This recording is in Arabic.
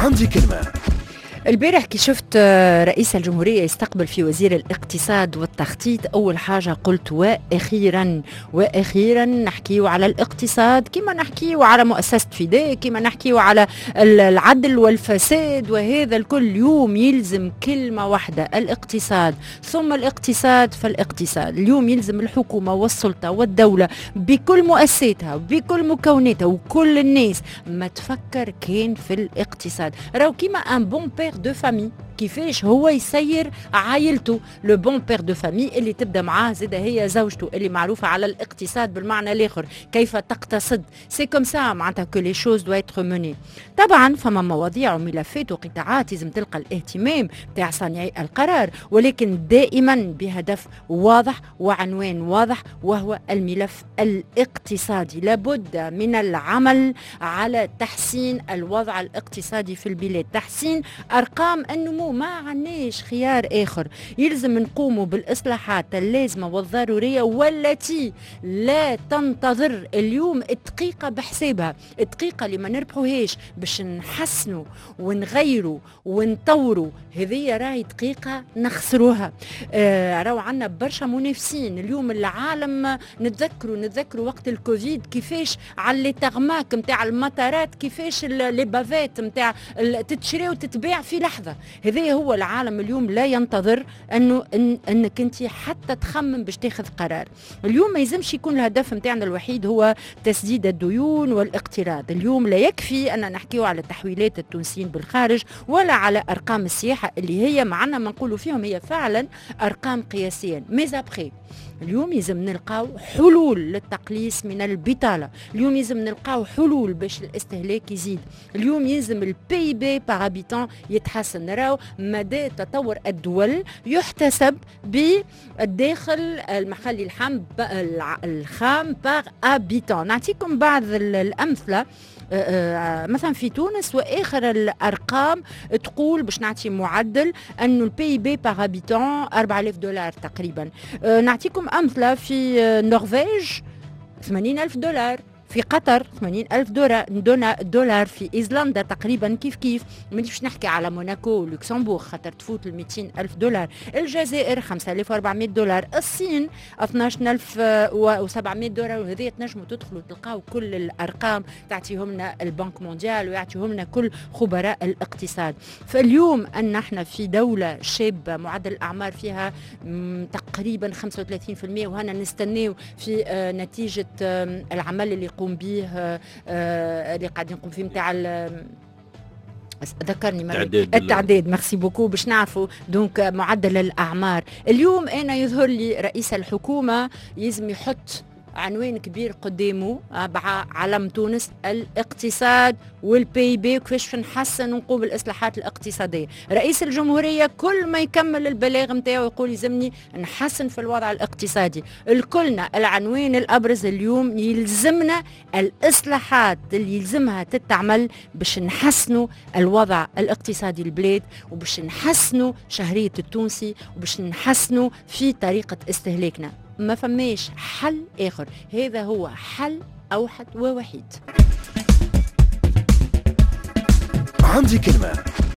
عندي كلمة. البارح كي شفت رئيس الجمهورية يستقبل في وزير الاقتصاد والتخطيط، أول حاجة قلت وأخيرا نحكيو على الاقتصاد كما نحكيو على مؤسسة فيدي، كما نحكيو على العدل والفساد، وهذا الكل يوم يلزم كلمة واحدة: الاقتصاد، ثم الاقتصاد فالاقتصاد. اليوم يلزم الحكومة والسلطة والدولة بكل مؤسساتها وبكل مكوناتها وكل الناس ما تفكر كان في الاقتصاد. راهو كيما ان بون بير دو فامي، كيفاش هو يسير عائلته. لو بون بير دو فامي اللي تبدا معاه زاده هي زوجته اللي معروفه على الاقتصاد بالمعنى الاخر، كيف تقتصد. سي كوم سا معناتها كو لي شوز دو ايتر موني. طبعا فما مواضيع وملفات وقطاعات لازم تلقى الاهتمام تاع صانعي القرار، ولكن دائما بهدف واضح وعنوان واضح، وهو الملف الاقتصادي. لابد من العمل على تحسين الوضع الاقتصادي في البلاد، تحسين ارقام النمو. ما عناش خيار آخر، يلزم نقوموا بالإصلاحات اللازمة والضرورية والتي لا تنتظر اليوم الدقيقة بحسابها. الدقيقة اللي ما نربحوهاش باش نحسنوا ونغيروا ونطوروا، هذه راهي دقيقة نخسروها. راهو عنا برشا منافسين اليوم. العالم نتذكروا وقت الكوفيد كيفاش على لي تغماك متاع المطارات، كيفاش لي بافيت متاع تتشري وتتباع في لحظة. هذا هو العالم اليوم، لا ينتظر انك انت حتى تخمم باش تاخذ قرار. اليوم ما يلزمش يكون الهدف نتاعنا الوحيد هو تسديد الديون والاقتراض. اليوم لا يكفي ان نحكيو على تحويلات التونسيين بالخارج ولا على ارقام السياحه اللي هي معنا ما نقولوا فيهم هي فعلا ارقام قياسيه. ميز ابخي اليوم يلزم نلقاو حلول للتقليص من البطالة. اليوم يلزم نلقاو حلول باش الاستهلاك يزيد. اليوم يلزم البي بي باغ هابيتون يتحسن. نراو مدى تطور الدول يحتسب بالداخل المحلي الخام باغ هابيتون. نعطيكم بعض الأمثلة. مثلا في تونس واخر الارقام تقول باش نعطي معدل انه البي بي باغ هابيتون 4000 دولار تقريبا. نعطيكم امثله في النرويج 80,000 دولار، في قطر 80,000 دولار، في ايسلندا تقريبا كيف مانيش نحكي على موناكو ولوكسمبورغ خاطر تفوت ال 200,000 دولار، الجزائر 5,400 دولار، الصين 12,700 دولار. وهذه تنجموا تدخلوا تلقاو كل الارقام تعطيهم لنا البنك مونديال ويعطيهم لنا كل خبراء الاقتصاد. فاليوم ان احنا في دوله شابه معدل الاعمار فيها تقريبا 35%، وهنا نستناو في نتيجه العمل اللي يقوم به اللي قاعدين نقوم فيه نتاع ذكرني التعداد. ميرسي بوكو. باش نعرفوا دونك معدل الاعمار. اليوم انا يظهر لي رئيس الحكومه يلزم يحط عنوان كبير قدامه علم تونس: الاقتصاد والبي بي، وكيفاش نحسن ونقوم بالاصلاحات الاقتصاديه. رئيس الجمهوريه كل ما يكمل البلاغ نتاعو يقول يلزمني نحسن في الوضع الاقتصادي. الكلنا العنوان الابرز اليوم يلزمنا الاصلاحات اللي يلزمها تتعمل باش نحسنوا الوضع الاقتصادي البلاد، وباش نحسنوا شهريه التونسي، وباش نحسنوا في طريقه استهلاكنا. ما فماش حل آخر، هذا هو حل أوحد ووحيد. عندي كلمة.